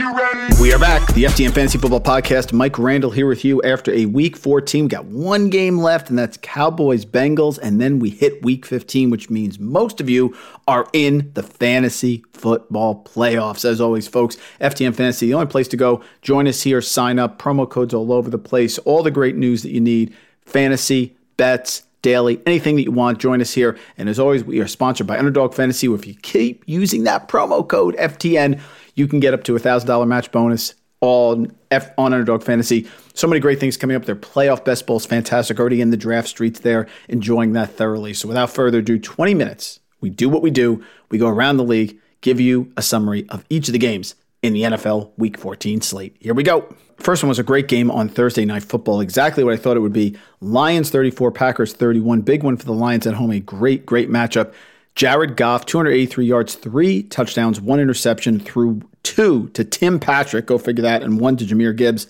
We are back. The FTN Fantasy Football Podcast. Mike Randall here with you after a Week 14. We got one game left, and that's Cowboys-Bengals. And then we hit Week 15, which means most of you are in the fantasy football playoffs. As always, folks, FTN Fantasy, the only place to go. Join us here. Sign up. Promo codes all over the place. All the great news that you need. Fantasy, bets, daily, anything that you want, join us here. And as always, we are sponsored by Underdog Fantasy, where if you keep using that promo code FTN, you can get up to a $1,000 match bonus on Underdog Fantasy. So many great things coming up. Their playoff best bowls, fantastic. Already in the draft streets there, enjoying that thoroughly. So without further ado, 20 minutes. We do what we do. We go around the league, give you a summary of each of the games in the NFL Week 14 slate. Here we go. First one was a great game on Thursday Night Football. Exactly what I thought it would be. Lions 34, Packers 31. Big one for the Lions at home. A great matchup. Jared Goff, 283 yards, 3 touchdowns, 1 interception, threw 2 to Tim Patrick, go figure that, and 1 to Jahmyr Gibbs.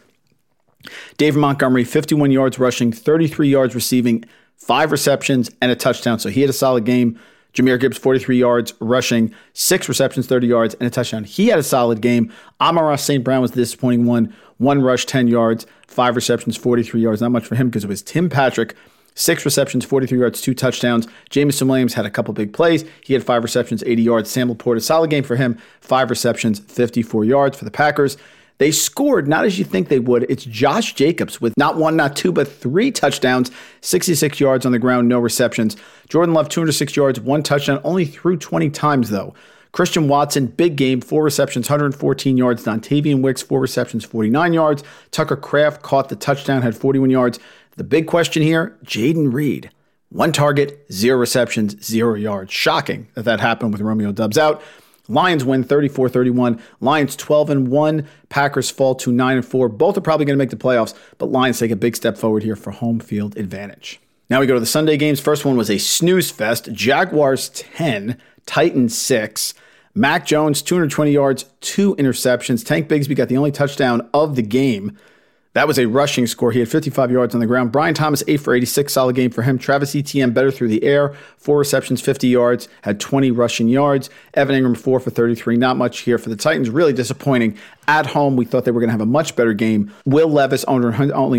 David Montgomery, 51 yards rushing, 33 yards receiving, 5 receptions, and a touchdown. So he had a solid game. Jahmyr Gibbs, 43 yards rushing, 6 receptions, 30 yards, and a touchdown. He had a solid game. Amon-Ra St. Brown was the disappointing one. 1 rush, 10 yards, 5 receptions, 43 yards. Not much for him because it was Tim Patrick. 6 receptions, 43 yards, 2 touchdowns. Jameson Williams had a couple big plays. He had 5 receptions, 80 yards. Sam Laporte, a solid game for him. 5 receptions, 54 yards for the Packers. They scored not as you think they would. It's Josh Jacobs with not 1, not 2, but 3 touchdowns, 66 yards on the ground, no receptions. Jordan Love, 206 yards, 1 touchdown, only threw 20 times though. Christian Watson, big game, 4 receptions, 114 yards. Dontavian Wicks, 4 receptions, 49 yards. Tucker Kraft caught the touchdown, had 41 yards. The big question here, Jaden Reed, 1 target, 0 receptions, 0 yards. Shocking that happened with Romeo Doubs out. Lions win 34-31. Lions 12-1. Packers fall to 9-4. Both are probably going to make the playoffs, but Lions take a big step forward here for home field advantage. Now we go to the Sunday games. First one was a snooze fest. Jaguars 10, Titans 6. Mac Jones, 220 yards, 2 interceptions. Tank Bigsby got the only touchdown of the game. That was a rushing score. He had 55 yards on the ground. Brian Thomas, 8 for 86, solid game for him. Travis Etienne, better through the air, 4 receptions, 50 yards, had 20 rushing yards. Evan Ingram, 4 for 33. Not much here for the Titans. Really disappointing. At home, we thought they were going to have a much better game. Will Levis only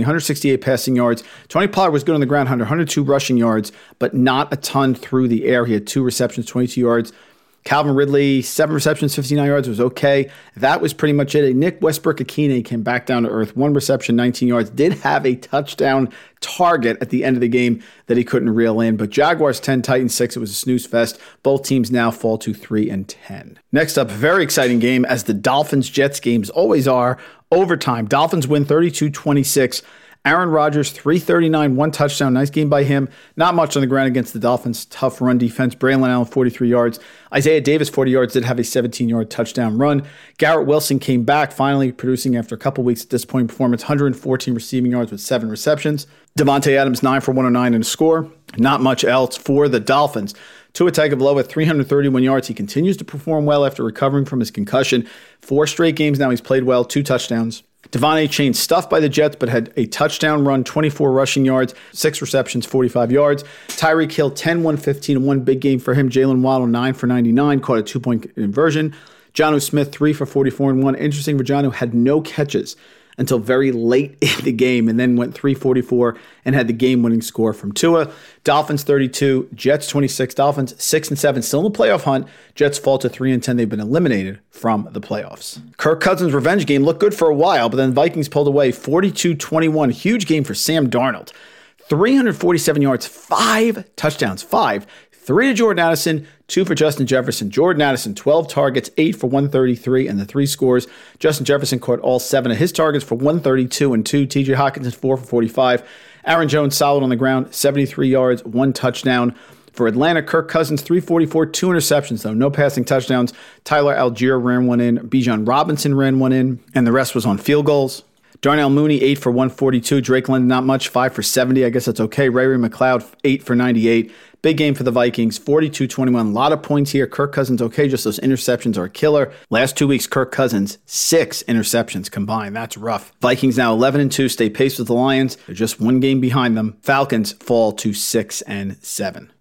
168 passing yards. Tony Pollard was good on the ground, 102 rushing yards, but not a ton through the air. He had 2 receptions, 22 yards. Calvin Ridley, 7 receptions, 59 yards, was okay. That was pretty much it. Nick Westbrook-Akine came back down to earth. 1 reception, 19 yards. Did have a touchdown target at the end of the game that he couldn't reel in. But Jaguars 10, Titans 6. It was a snooze fest. Both teams now fall to 3-10. Next up, very exciting game, as the Dolphins-Jets games always are. Overtime. Dolphins win 32-26. Aaron Rodgers, 339, 1 touchdown. Nice game by him. Not much on the ground against the Dolphins. Tough run defense. Braylon Allen, 43 yards. Isaiah Davis, 40 yards, did have a 17-yard touchdown run. Garrett Wilson came back, finally producing after a couple weeks of disappointing performance. 114 receiving yards with 7 receptions. Devontae Adams, 9 for 109 in a score. Not much else for the Dolphins. Tua Tagovailoa, 331 yards. He continues to perform well after recovering from his concussion. 4 straight games now he's played well, 2 touchdowns. Devon Achane stuffed by the Jets, but had a touchdown run, 24 rushing yards, 6 receptions, 45 yards. Tyreek Hill, 10, 115, and 1 big game for him. Jalen Waddle, 9 for 99, caught a 2-point conversion. Jonnu Smith, 3 for 44 and 1. Interesting for Jonnu, had no catches until very late in the game, and then went 344 and had the game-winning score from Tua. Dolphins 32, Jets 26. Dolphins 6-7, still in the playoff hunt. Jets fall to 3-10. They've been eliminated from the playoffs. Kirk Cousins' revenge game looked good for a while, but then Vikings pulled away 42-21. Huge game for Sam Darnold. 347 yards, 5 touchdowns, 5. 3 to Jordan Addison, 2 for Justin Jefferson. Jordan Addison, 12 targets, 8 for 133, and the 3 scores. Justin Jefferson caught all 7 of his targets for 132 and 2. TJ Hockenson, 4 for 45. Aaron Jones, solid on the ground, 73 yards, 1 touchdown. For Atlanta, Kirk Cousins, 344, 2 interceptions, though. No passing touchdowns. Tyler Algier ran one in. Bijan Robinson ran one in, and the rest was on field goals. Darnell Mooney, 8 for 142. Drake London, not much, 5 for 70. I guess that's okay. Ray McLeod, 8 for 98. Big game for the Vikings, 42-21. A lot of points here. Kirk Cousins, okay, just those interceptions are a killer. Last 2 weeks, Kirk Cousins, 6 interceptions combined. That's rough. Vikings now 11-2, stay pace with the Lions. They're just 1 game behind them. Falcons fall to 6-7.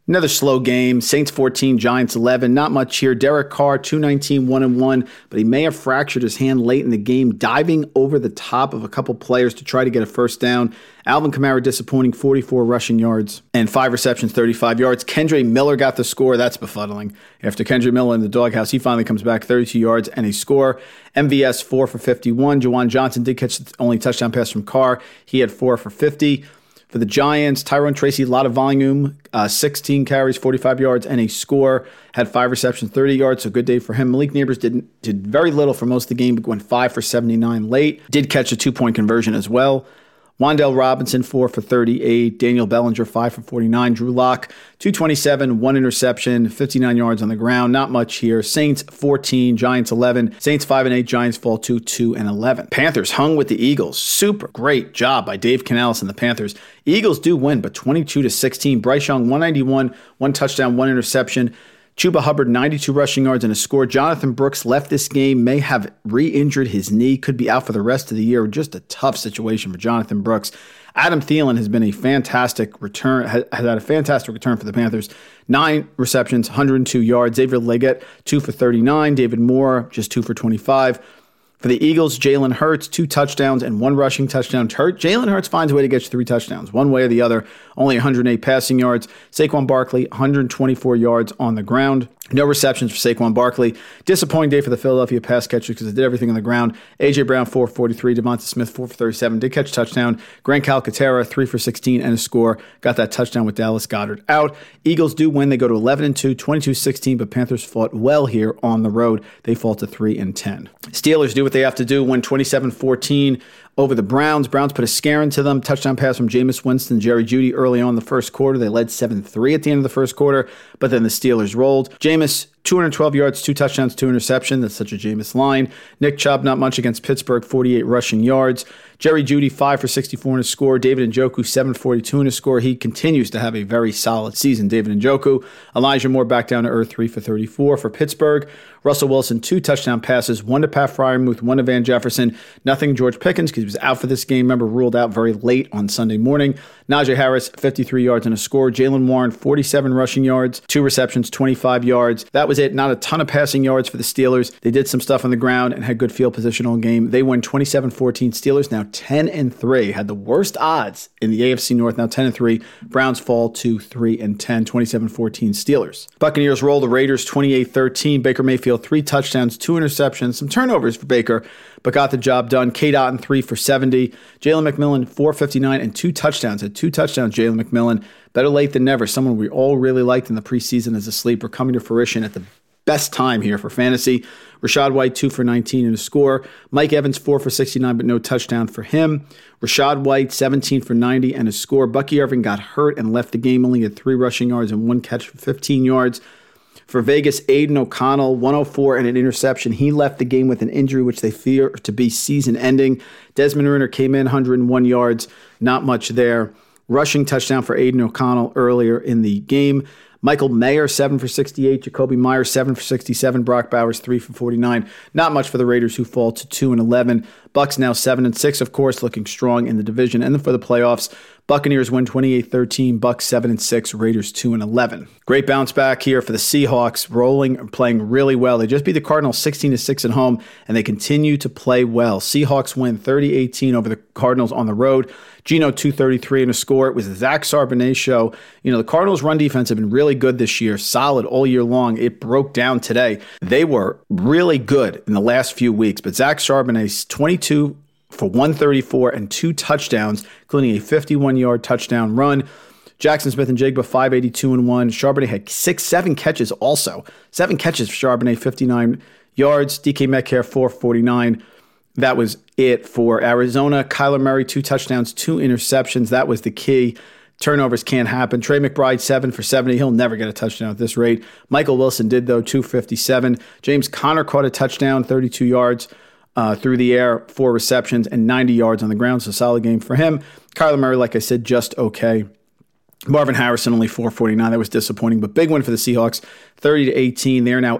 Another slow game. Saints 14, Giants 11. Not much here. Derek Carr, 219, 1-1, but he may have fractured his hand late in the game, diving over the top of a couple players to try to get a first down. Alvin Kamara disappointing, 44 rushing yards and 5 receptions, 35 yards. Kendre Miller got the score. That's befuddling. After Kendre Miller in the doghouse, he finally comes back, 32 yards and a score. MVS 4 for 51. Juwan Johnson did catch the only touchdown pass from Carr. He had 4 for 50. For the Giants, Tyrone Tracy, a lot of volume, 16 carries, 45 yards, and a score. Had 5 receptions, 30 yards, so good day for him. Malik Neighbors did very little for most of the game, but went 5 for 79 late. Did catch a 2-point conversion as well. Wan'Dale Robinson, 4 for 38. Daniel Bellinger, 5 for 49. Drew Lock, 227, 1 interception, 59 yards on the ground. Not much here. Saints 14, Giants 11. Saints 5-8, Giants fall to 2-11. Panthers hung with the Eagles. Super great job by Dave Canales and the Panthers. Eagles do win, but 22-16. Bryce Young, 191, 1 touchdown, 1 interception. Chuba Hubbard, 92 rushing yards and a score. Jonathan Brooks left this game, may have re-injured his knee, could be out for the rest of the year. Just a tough situation for Jonathan Brooks. Adam Thielen has been a fantastic return, has had a fantastic return for the Panthers. 9 receptions, 102 yards. Xavier Legette, 2 for 39. David Moore, just 2 for 25. For the Eagles, Jalen Hurts, 2 touchdowns and 1 rushing touchdown. Jalen Hurts finds a way to get you 3 touchdowns, one way or the other. Only 108 passing yards. Saquon Barkley, 124 yards on the ground. No receptions for Saquon Barkley. Disappointing day for the Philadelphia pass catchers because they did everything on the ground. A.J. Brown, 4 for 43. Devonta Smith, 4 for 37. Did catch a touchdown. Grant Calcaterra, 3 for 16 and a score. Got that touchdown with Dallas Goedert out. Eagles do win. They go to 11-2, 22-16, but Panthers fought well here on the road. They fall to 3-10. Steelers do what they have to do, win 27-14 over the Browns. Browns put a scare into them. Touchdown pass from Jameis Winston, Jerry Jeudy early on in the first quarter. They led 7-3 at the end of the first quarter, but then the Steelers rolled. Jameis, 212 yards, 2 touchdowns, 2 interceptions. That's such a Jameis line. Nick Chubb, not much against Pittsburgh, 48 rushing yards. Jerry Jeudy, 5 for 64 in a score. David Njoku, 7 for 42 in a score. He continues to have a very solid season, David Njoku. Elijah Moore back down to earth, 3 for 34 for Pittsburgh. Russell Wilson, 2 touchdown passes, 1 to Pat Freiermuth, 1 to Van Jefferson. Nothing George Pickens because he was out for this game. Remember, ruled out very late on Sunday morning. Najee Harris, 53 yards and a score. Jaylen Warren, 47 rushing yards, 2 receptions, 25 yards. That was it. Not a ton of passing yards for the Steelers. They did some stuff on the ground and had good field position all game. They won 27-14. Steelers now 10-3. Had the worst odds in the AFC North, now 10-3. Browns fall to 3-10, 27-14 Steelers. Buccaneers roll the Raiders 28-13. Baker Mayfield, 3 touchdowns, 2 interceptions, some turnovers for Baker, but got the job done. K. Dotton, 3 for 70. Jalen McMillan, 459 and 2 touchdowns. Had 2 touchdowns, Jalen McMillan. Better late than never. Someone we all really liked in the preseason as a sleeper, coming to fruition at the best time here for fantasy. Rashad White, 2 for 19 and a score. Mike Evans, 4 for 69, but no touchdown for him. Rashad White, 17 for 90 and a score. Bucky Irving got hurt and left the game, only had 3 rushing yards and 1 catch for 15 yards. For Vegas, Aiden O'Connell, 104 and an interception. He left the game with an injury, which they fear to be season-ending. Desmond Ridder came in, 101 yards. Not much there. Rushing touchdown for Aiden O'Connell earlier in the game. Michael Mayer, 7 for 68. Jacoby Myers, 7 for 67. Brock Bowers, 3 for 49. Not much for the Raiders, who fall to 2-11. Bucks now 7-6, of course, looking strong in the division. And then for the playoffs, Buccaneers win 28-13. Bucks 7-6. Raiders 2-11. Great bounce back here for the Seahawks, rolling, playing really well. They just beat the Cardinals 16-6 at home, and they continue to play well. Seahawks win 30-18 over the Cardinals on the road. Geno, 233 and a score. It was the Zach Charbonnet show. You know, the Cardinals' run defense have been really good this year, solid all year long. It broke down today. They were really good in the last few weeks, but Zach Charbonnet's 22 for 134 and 2 touchdowns, including a 51-yard touchdown run. Jackson Smith and Jigba, 582 and 1. Charbonnet had 7 catches also. 7 catches for Charbonnet, 59 yards. DK Metcalf, 449. That was it for Arizona. Kyler Murray, 2 touchdowns, 2 interceptions. That was the key. Turnovers can't happen. Trey McBride, 7 for 70. He'll never get a touchdown at this rate. Michael Wilson did, though, 257. James Conner caught a touchdown, 32 yards through the air, 4 receptions, and 90 yards on the ground. So solid game for him. Kyler Murray, like I said, just okay. Marvin Harrison, only 449. That was disappointing, but big win for the Seahawks, 30-18. They are now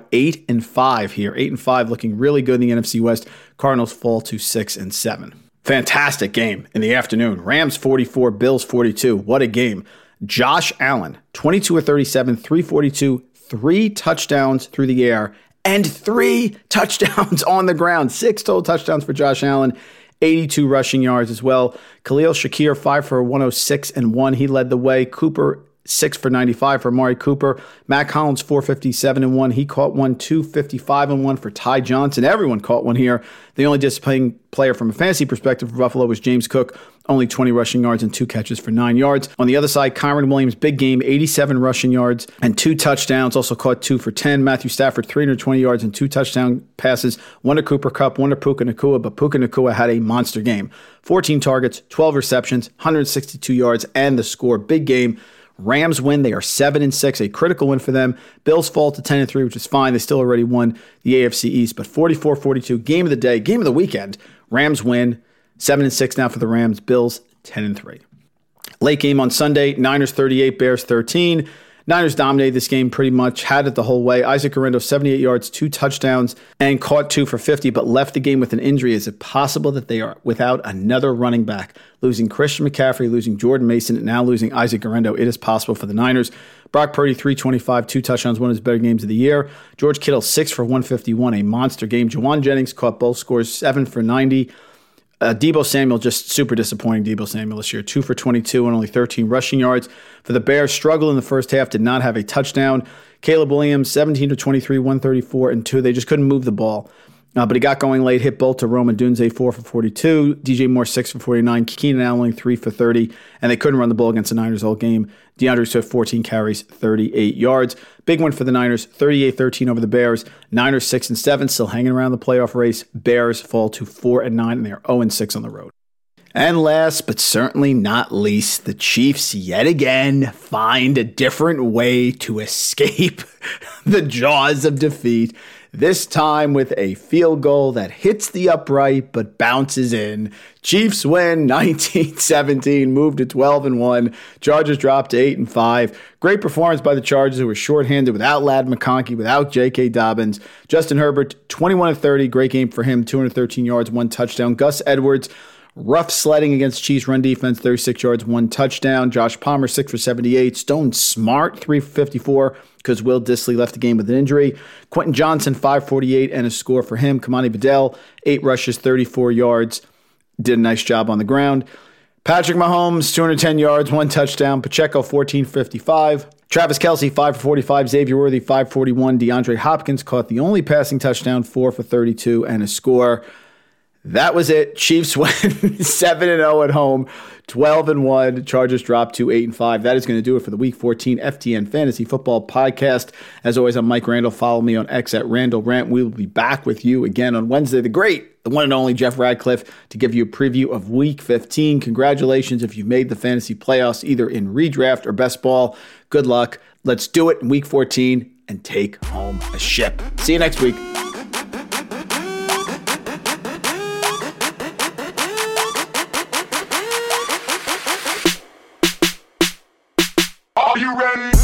8-5 here. 8-5, looking really good in the NFC West. Cardinals fall to 6-7. Fantastic game in the afternoon. Rams 44, Bills 42. What a game. Josh Allen, 22 of 37, 342, 3 touchdowns through the air, and 3 touchdowns on the ground. 6 total touchdowns for Josh Allen, 82 rushing yards as well. Khalil Shakir, 5 for 106 and 1. He led the way. Cooper, 6 for 95 for Amari Cooper. Matt Collins, 457 and 1. He caught one, 255 and 1 for Ty Johnson. Everyone caught one here. The only disappointing player from a fantasy perspective for Buffalo was James Cook, only 20 rushing yards and 2 catches for 9 yards. On the other side, Kyren Williams, big game, 87 rushing yards and 2 touchdowns, also caught 2 for 10. Matthew Stafford, 320 yards and 2 touchdown passes, 1 to Cooper Kupp, 1 to Puka Nacua, but Puka Nacua had a monster game. 14 targets, 12 receptions, 162 yards, and the score. Big game. Rams win. They are 7-6, a critical win for them. Bills fall to 10-3, which is fine. They still already won the AFC East, but 44-42, game of the day, game of the weekend. Rams win, 7-6 now for the Rams. Bills 10-3. Late game on Sunday, Niners 38, Bears 13. Niners dominated this game pretty much, had it the whole way. Isaac Guerrero, 78 yards, 2 touchdowns, and caught 2 for 50, but left the game with an injury. Is it possible that they are without another running back? Losing Christian McCaffrey, losing Jordan Mason, and now losing Isaac Guerrero. It is possible for the Niners. Brock Purdy, 325, 2 touchdowns, one of his better games of the year. George Kittle, 6 for 151, a monster game. Juwan Jennings caught both scores, 7 for 90. Deebo Samuel, just super disappointing Deebo Samuel this year. 2 for 22 and only 13 rushing yards. For the Bears, struggled in the first half, did not have a touchdown. Caleb Williams, 17 to 23, 134 and 2. They just couldn't move the ball. But he got going late, hit both to Rome and Dunze, 4 for 42. DJ Moore, 6 for 49. Keenan Allen, 3 for 30. And they couldn't run the ball against the Niners all game. DeAndre Swift, 14 carries, 38 yards. Big one for the Niners, 38-13 over the Bears. Niners 6-7, still hanging around the playoff race. Bears fall to 4-9, and they are 0-6 on the road. And last but certainly not least, the Chiefs yet again find a different way to escape the jaws of defeat. This time with a field goal that hits the upright but bounces in. Chiefs win 19-17, move to 12-1. Chargers drop to 8-5. Great performance by the Chargers, who were shorthanded without Ladd McConkey, without J.K. Dobbins. Justin Herbert, 21-30, great game for him, 213 yards, 1 touchdown. Gus Edwards, rough sledding against Chiefs run defense, 36 yards, 1 touchdown. Josh Palmer, 6 for 78. Stone Smart, 3 for 54, because Will Dissly left the game with an injury. Quentin Johnson, 548, and a score for him. Kamani Bedell, 8 rushes, 34 yards. Did a nice job on the ground. Patrick Mahomes, 210 yards, 1 touchdown. Pacheco, 14-55. Travis Kelce, 5 for 45. Xavier Worthy, 541. DeAndre Hopkins caught the only passing touchdown, 4 for 32, and a score. That was it. Chiefs win 7-0 at home, 12-1. Chargers drop to 8-5. That is going to do it for the Week 14 FTN Fantasy Football Podcast. As always, I'm Mike Randall. Follow me on X at Randall Rant. We will be back with you again on Wednesday. The one and only Jeff Radcliffe to give you a preview of Week 15. Congratulations if you've made the fantasy playoffs either in redraft or best ball. Good luck. Let's do it in Week 14 and take home a ship. See you next week. Are you ready?